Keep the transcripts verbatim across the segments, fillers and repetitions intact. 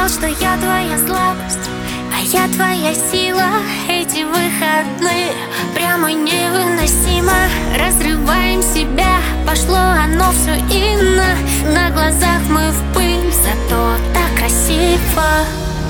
знал, что я твоя слабость, а я твоя сила. Эти выходные прямо невыносимо. Разрываем себя, пошло оно все ино. На глазах мы в пыль, зато так красиво.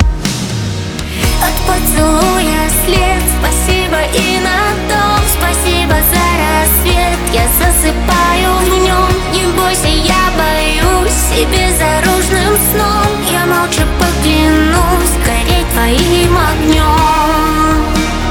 От поцелуя след, спасибо и на том. Спасибо за рассвет, я засыпаю в нем. Не бойся, я боюсь, и безоружным сном я молча поклянусь гореть твоим огнем.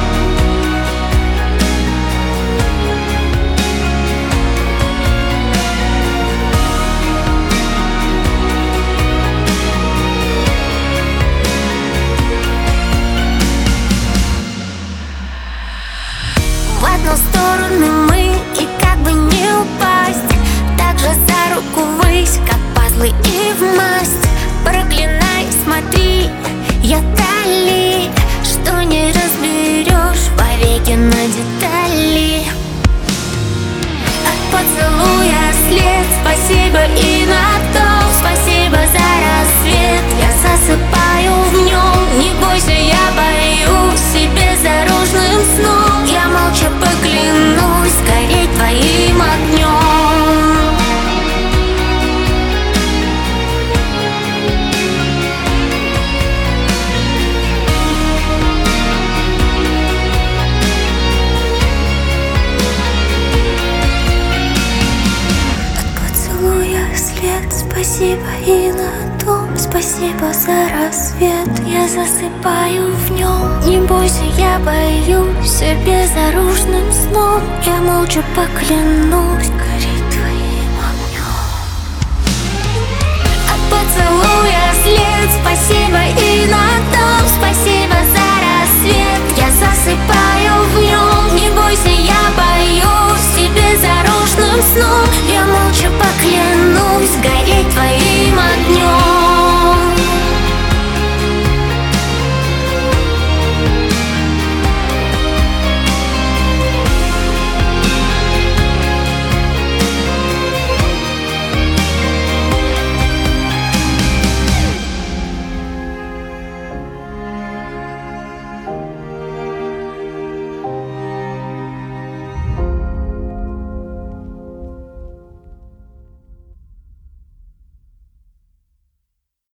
В одну сторону мы, и как бы не упасть, так же за руку ввысь, как пазлы и в масть. Проклинай, смотри, я дали, что не разберешь вовеки на детали. От поцелуя след, спасибо и на том. Спасибо за рассвет, я засыпаю в нем. Не бойся, я боюсь, и безоружным сном я молча поклянусь гореть твоим огнем. Спасибо и на том, спасибо за рассвет, я засыпаю в нем. Не бойся, я боюсь, и безоружным сном я молча поклянусь гореть твоим огнем. От поцелуя след, спасибо и на том. Спасибо за рассвет, я засыпаю в нем. Не бойся, я боюсь, и безоружным сном я молча поклянусь гореть